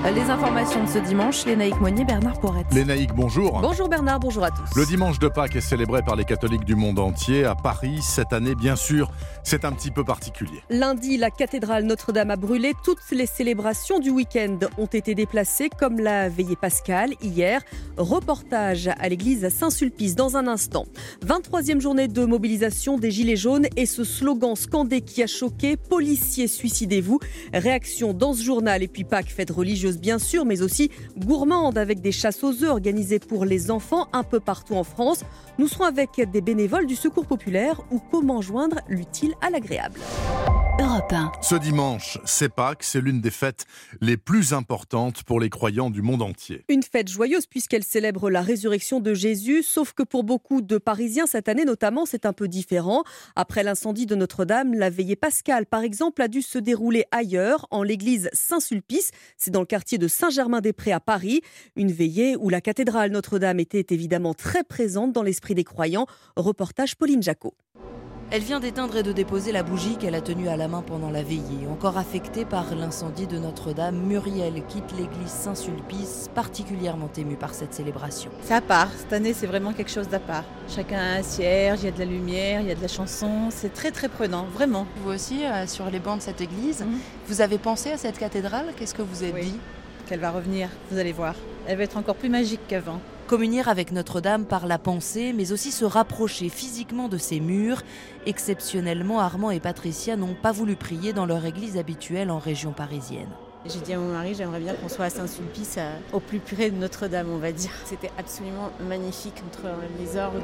Les informations de ce dimanche, Lénaïque Monnier, Bernard Poirette. Lénaïque, bonjour. Bonjour Bernard, bonjour à tous. Le dimanche de Pâques est célébré par les catholiques du monde entier. À Paris, cette année, bien sûr, c'est un petit peu particulier. Lundi, la cathédrale Notre-Dame a brûlé. Toutes les célébrations du week-end ont été déplacées, comme la veillée pascale hier. Reportage à l'église Saint-Sulpice dans un instant. 23e journée de mobilisation des Gilets jaunes et ce slogan scandé qui a choqué. Policiers, suicidez-vous. Réaction dans ce journal et puis Pâques, fête religieuse bien sûr, mais aussi gourmande avec des chasses aux œufs organisées pour les enfants un peu partout en France. Nous serons avec des bénévoles du Secours populaire ou comment joindre l'utile à l'agréable. Europe 1. Ce dimanche, c'est Pâques, c'est l'une des fêtes les plus importantes pour les croyants du monde entier. Une fête joyeuse puisqu'elle célèbre la résurrection de Jésus, sauf que pour beaucoup de Parisiens, cette année notamment, c'est un peu différent. Après l'incendie de Notre-Dame, la veillée pascale, par exemple, a dû se dérouler ailleurs, en l'église Saint-Sulpice. C'est dans le quartier de Saint-Germain-des-Prés à Paris. Une veillée où la cathédrale Notre-Dame était évidemment très présente dans l'esprit des croyants. Reportage Pauline Jacot. Elle vient d'éteindre et de déposer la bougie qu'elle a tenue à la main pendant la veillée. Encore affectée par l'incendie de Notre-Dame, Muriel quitte l'église Saint-Sulpice, particulièrement émue par cette célébration. C'est à part, cette année c'est vraiment quelque chose d'à part. Chacun a un cierge, il y a de la lumière, il y a de la chanson, c'est très très prenant, vraiment. Vous aussi, sur les bancs de cette église, vous avez pensé à cette cathédrale? Qu'est-ce que vous êtes dit? Qu'elle va revenir, vous allez voir. Elle va être encore plus magique qu'avant. Communier avec Notre-Dame par la pensée, mais aussi se rapprocher physiquement de ses murs. Exceptionnellement, Armand et Patricia n'ont pas voulu prier dans leur église habituelle en région parisienne. J'ai dit à mon mari, j'aimerais bien qu'on soit à Saint-Sulpice, au plus près de Notre-Dame, on va dire. C'était absolument magnifique entre les orgues,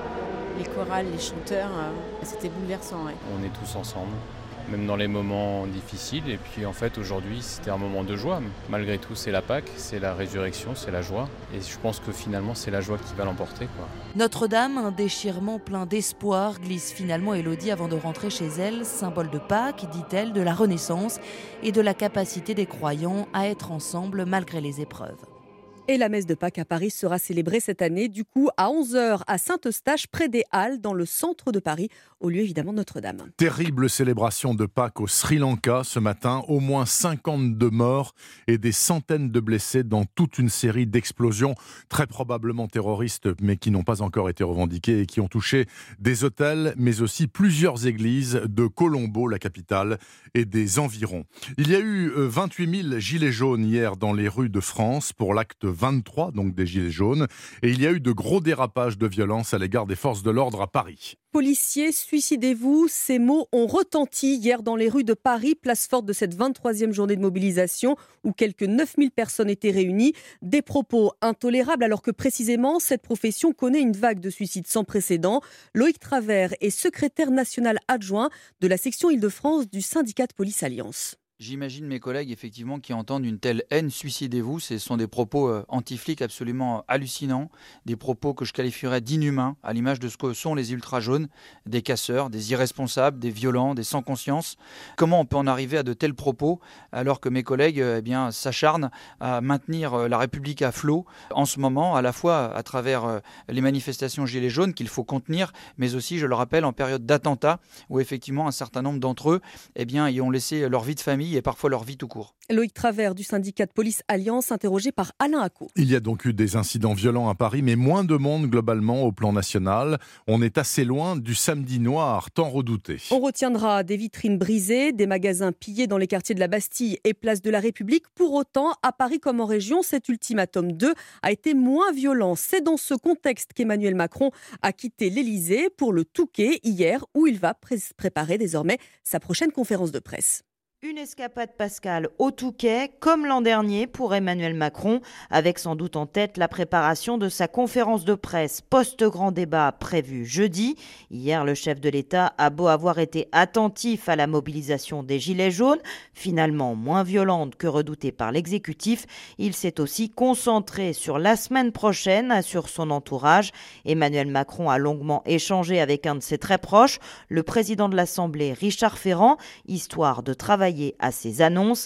les chorales, les chanteurs. C'était bouleversant. Ouais. On est tous ensemble, même dans les moments difficiles. Et puis en fait, aujourd'hui, c'était un moment de joie. Malgré tout, c'est la Pâques, c'est la résurrection, c'est la joie. Et je pense que finalement, c'est la joie qui va l'emporter, quoi. Notre-Dame, un déchirement plein d'espoir, glisse finalement Élodie avant de rentrer chez elle. Symbole de Pâques, dit-elle, de la Renaissance et de la capacité des croyants à être ensemble malgré les épreuves. Et la messe de Pâques à Paris sera célébrée cette année, du coup, à 11h à Saint-Eustache, près des Halles, dans le centre de Paris, au lieu évidemment de Notre-Dame. Terrible célébration de Pâques au Sri Lanka ce matin. Au moins 52 morts et des centaines de blessés dans toute une série d'explosions, très probablement terroristes, mais qui n'ont pas encore été revendiquées et qui ont touché des hôtels, mais aussi plusieurs églises de Colombo, la capitale, et des environs. Il y a eu 28 000 gilets jaunes hier dans les rues de France pour l'acte 23, donc des Gilets jaunes, et il y a eu de gros dérapages de violence à l'égard des forces de l'ordre à Paris. Policiers, suicidez-vous, ces mots ont retenti hier dans les rues de Paris, place forte de cette 23e journée de mobilisation où quelques 9000 personnes étaient réunies. Des propos intolérables alors que précisément cette profession connaît une vague de suicides sans précédent. Loïc Travers est secrétaire national adjoint de la section Île-de-France du syndicat de police Alliance. J'imagine mes collègues effectivement qui entendent une telle haine, suicidez-vous, ce sont des propos anti-flics absolument hallucinants, des propos que je qualifierais d'inhumains, à l'image de ce que sont les ultra-jaunes, des casseurs, des irresponsables, des violents, des sans conscience. Comment on peut en arriver à de tels propos alors que mes collègues s'acharnent à maintenir la République à flot en ce moment, à la fois à travers les manifestations gilets jaunes qu'il faut contenir, mais aussi, je le rappelle, en période d'attentat où effectivement un certain nombre d'entre eux y ont laissé leur vie de famille et parfois leur vie tout court. Loïc Travers du syndicat de police Alliance, interrogé par Alain Acco. Il y a donc eu des incidents violents à Paris, mais moins de monde globalement au plan national. On est assez loin du samedi noir, tant redouté. On retiendra des vitrines brisées, des magasins pillés dans les quartiers de la Bastille et place de la République. Pour autant, à Paris comme en région, cet ultimatum 2 a été moins violent. C'est dans ce contexte qu'Emmanuel Macron a quitté l'Élysée pour le Touquet hier, où il va préparer désormais sa prochaine conférence de presse. Une escapade pascale au Touquet, comme l'an dernier pour Emmanuel Macron, avec sans doute en tête la préparation de sa conférence de presse post-grand débat prévue jeudi. Hier, le chef de l'État a beau avoir été attentif à la mobilisation des Gilets jaunes, finalement moins violente que redoutée par l'exécutif, il s'est aussi concentré sur la semaine prochaine, sur son entourage. Emmanuel Macron a longuement échangé avec un de ses très proches, le président de l'Assemblée, Richard Ferrand, histoire de travailler à ces annonces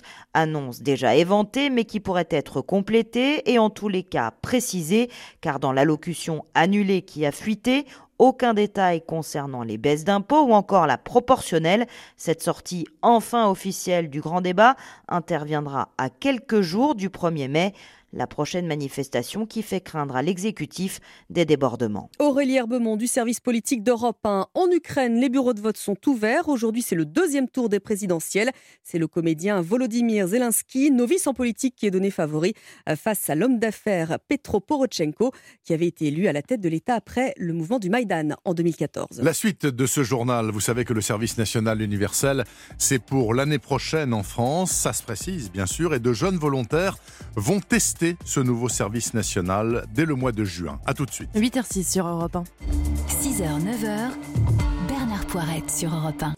déjà éventées mais qui pourraient être complétées et en tous les cas précisées, car dans l'allocution annulée qui a fuité, aucun détail concernant les baisses d'impôts ou encore la proportionnelle. Cette sortie enfin officielle du grand débat interviendra à quelques jours du 1er mai. La prochaine manifestation qui fait craindre à l'exécutif des débordements. Aurélie Herbemont du service politique d'Europe 1. En Ukraine, les bureaux de vote sont ouverts. Aujourd'hui, c'est le deuxième tour des présidentielles. C'est le comédien Volodymyr Zelensky, novice en politique, qui est donné favori face à l'homme d'affaires Petro Porochenko, qui avait été élu à la tête de l'État après le mouvement du Maïdan en 2014. La suite de ce journal, vous savez que le service national universel, c'est pour l'année prochaine en France. Ça se précise, bien sûr, et de jeunes volontaires vont tester ce nouveau service national dès le mois de juin. A tout de suite. 8h06 sur Europe 1. 6h, 9h, Bernard Poirette sur Europe 1.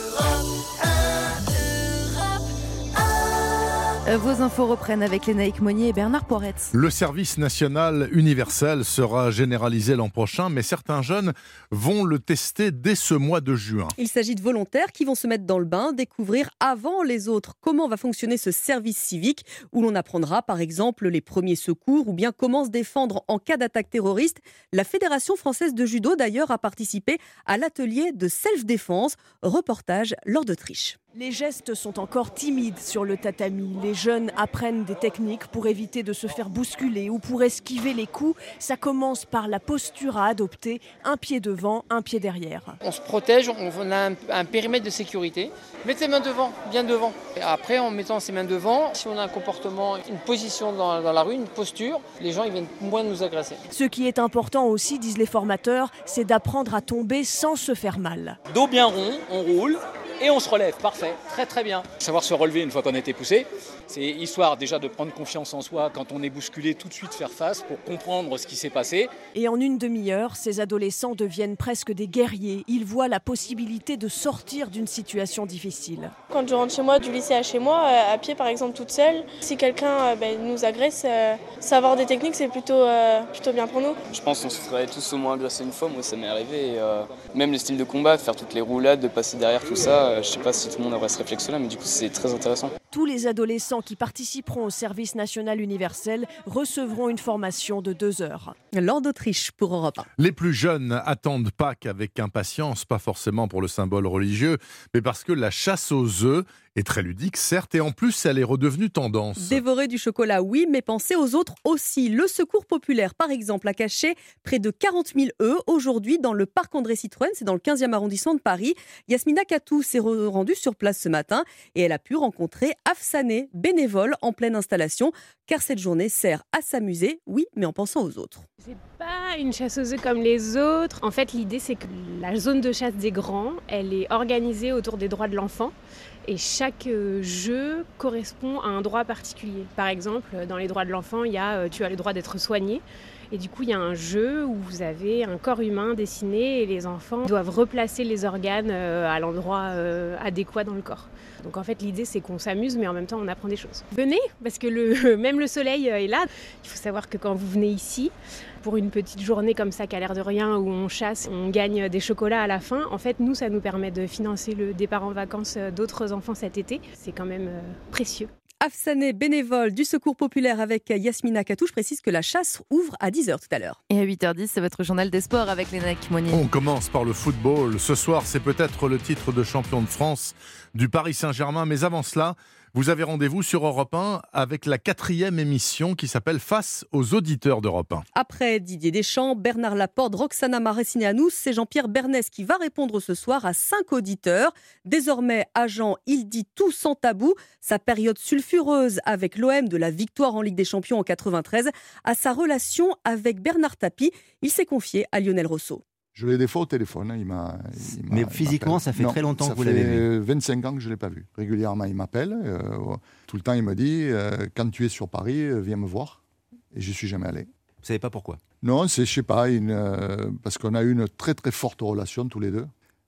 Vos infos reprennent avec Lénaïque Monnier et Bernard Poirette. Le service national universel sera généralisé l'an prochain, mais certains jeunes vont le tester dès ce mois de juin. Il s'agit de volontaires qui vont se mettre dans le bain, découvrir avant les autres comment va fonctionner ce service civique, où l'on apprendra par exemple les premiers secours ou bien comment se défendre en cas d'attaque terroriste. La Fédération française de judo d'ailleurs a participé à l'atelier de self-défense. Reportage Laure d'Autriche. Les gestes sont encore timides sur le tatami. Les jeunes apprennent des techniques pour éviter de se faire bousculer ou pour esquiver les coups. Ça commence par la posture à adopter, un pied devant, un pied derrière. On se protège, on a un périmètre de sécurité. Mettez ses mains devant, bien devant. Et après, en mettant ses mains devant, si on a un comportement, une position dans la rue, une posture, les gens ils viennent moins nous agresser. Ce qui est important aussi, disent les formateurs, c'est d'apprendre à tomber sans se faire mal. Dos bien rond, on roule. Et on se relève, parfait, très très bien. Savoir se relever une fois qu'on a été poussé, c'est histoire déjà de prendre confiance en soi quand on est bousculé, tout de suite faire face pour comprendre ce qui s'est passé. Et en une demi-heure, ces adolescents deviennent presque des guerriers. Ils voient la possibilité de sortir d'une situation difficile. Quand je rentre chez moi, du lycée à chez moi, à pied par exemple toute seule, si quelqu'un nous agresse, savoir des techniques c'est plutôt bien pour nous. Je pense qu'on se ferait tous au moins agresser une fois, moi ça m'est arrivé. Et, même le style de combat, de faire toutes les roulades, de passer derrière tout ça. Je ne sais pas si tout le monde aurait ce réflexe-là, mais du coup, c'est très intéressant. Tous les adolescents qui participeront au service national universel recevront une formation de 2 heures. Laure d'Autriche pour Europe 1. Les plus jeunes attendent Pâques avec impatience, pas forcément pour le symbole religieux, mais parce que la chasse aux œufs est très ludique, certes, et en plus, elle est redevenue tendance. Dévorer du chocolat, oui, mais penser aux autres aussi. Le Secours populaire, par exemple, a caché près de 40 000 œufs aujourd'hui dans le parc André Citroën, c'est dans le 15e arrondissement de Paris. Yasmina Katou s'est rendue sur place ce matin et elle a pu rencontrer Afsané, bénévole en pleine installation, car cette journée sert à s'amuser, oui, mais en pensant aux autres. C'est pas une chasse aux œufs comme les autres. En fait, l'idée, c'est que la zone de chasse des grands, elle est organisée autour des droits de l'enfant. Et chaque jeu correspond à un droit particulier. Par exemple, dans les droits de l'enfant, tu as le droit d'être soigné. Et du coup, il y a un jeu où vous avez un corps humain dessiné et les enfants doivent replacer les organes à l'endroit adéquat dans le corps. Donc en fait, l'idée, c'est qu'on s'amuse, mais en même temps, on apprend des choses. Venez, parce que même le soleil est là. Il faut savoir que quand vous venez ici, pour une petite journée comme ça, qui a l'air de rien, où on chasse, on gagne des chocolats à la fin. En fait, nous, ça nous permet de financer le départ en vacances d'autres enfants cet été. C'est quand même précieux. Afsané, bénévole du Secours populaire avec Yasmina Katou. Je précise que la chasse ouvre à 10h tout à l'heure. Et à 8h10, c'est votre journal des sports avec Lénaïque Monnier. On commence par le football. Ce soir, c'est peut-être le titre de champion de France du Paris Saint-Germain. Mais avant cela, vous avez rendez-vous sur Europe 1 avec la 4e émission qui s'appelle Face aux auditeurs d'Europe 1. Après Didier Deschamps, Bernard Laporte, Roxana Maracineanu, c'est Jean-Pierre Bernès qui va répondre ce soir à 5 auditeurs. Désormais agent, il dit tout sans tabou. Sa période sulfureuse avec l'OM, de la victoire en Ligue des Champions en 93, à sa relation avec Bernard Tapie. Il s'est confié à Lionel Rousseau. Je l'ai des fois au téléphone, Mais physiquement, ça fait très longtemps que vous l'avez vu. Ça fait 25 ans que je ne l'ai pas vu. Régulièrement, il m'appelle. Tout le temps, il me dit quand tu es sur Paris, viens me voir. Et je ne suis jamais allé. Vous ne savez pas pourquoi? Non, c'est, je ne sais pas, parce qu'on a eu une très très forte relation tous les deux.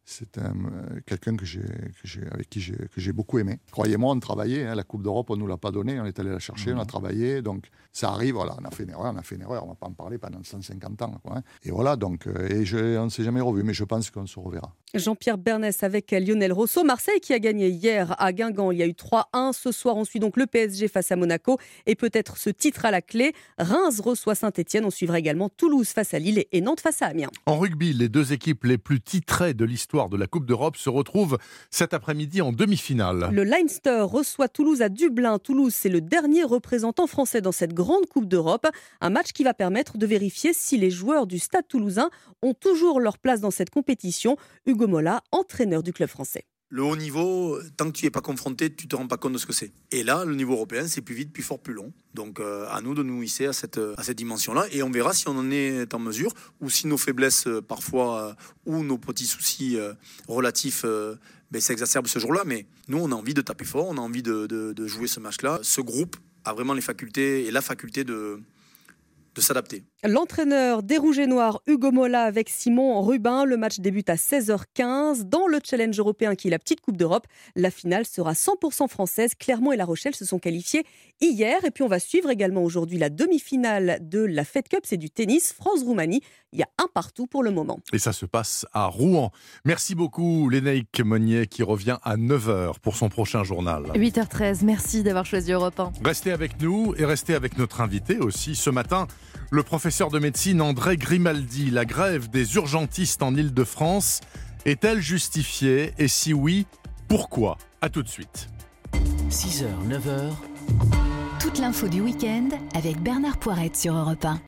C'est quelqu'un avec qui j'ai beaucoup aimé. Croyez-moi, on travaillait. La Coupe d'Europe, on ne nous l'a pas donnée. On est allé la chercher, on a travaillé. Donc, ça arrive. Voilà, on a fait une erreur. On ne va pas en parler pendant 150 ans. Quoi, Et voilà, donc, on ne s'est jamais revu, mais je pense qu'on se reverra. Jean-Pierre Bernès avec Lionel Rosso. Marseille qui a gagné hier à Guingamp. Il y a eu 3-1. Ce soir, on suit donc le PSG face à Monaco. Et peut-être ce titre à la clé. Reims reçoit Saint-Etienne. On suivra également Toulouse face à Lille et Nantes face à Amiens. En rugby, les deux équipes les plus titrées de l'histoire de la Coupe d'Europe se retrouvent cet après-midi en demi-finale. Le Leinster reçoit Toulouse à Dublin. Toulouse, c'est le dernier représentant français dans cette grande Coupe d'Europe. Un match qui va permettre de vérifier si les joueurs du Stade Toulousain ont toujours leur place dans cette compétition. Hugo Mola, entraîneur du club français. Le haut niveau, tant que tu n'y es pas confronté, tu ne te rends pas compte de ce que c'est. Et là, le niveau européen, c'est plus vite, plus fort, plus long. Donc à nous de nous hisser à cette dimension-là. Et on verra si on en est en mesure, ou si nos faiblesses parfois, ou nos petits soucis relatifs s'exacerbent ce jour-là. Mais nous, on a envie de taper fort, on a envie de jouer ce match-là. Ce groupe a vraiment les facultés et la faculté de s'adapter. L'entraîneur des Rouges et Noirs, Hugo Mola avec Simon Rubin. Le match débute à 16h15 dans le Challenge européen qui est la petite Coupe d'Europe. La finale sera 100% française. Clermont et La Rochelle se sont qualifiés hier. Et puis on va suivre également aujourd'hui la demi-finale de la Fed Cup. C'est du tennis France-Roumanie. Il y a un partout pour le moment. Et ça se passe à Rouen. Merci beaucoup Lénaïque Monnier qui revient à 9h pour son prochain journal. 8h13, merci d'avoir choisi Europe 1. Restez avec nous et restez avec notre invité aussi. Ce matin, le professeur de médecine André Grimaldi. La grève des urgentistes en Île-de-France est-elle justifiée? Et si oui, pourquoi? A tout de suite. 6h, 9h. Toute l'info du week-end avec Bernard Poirette sur Europe 1.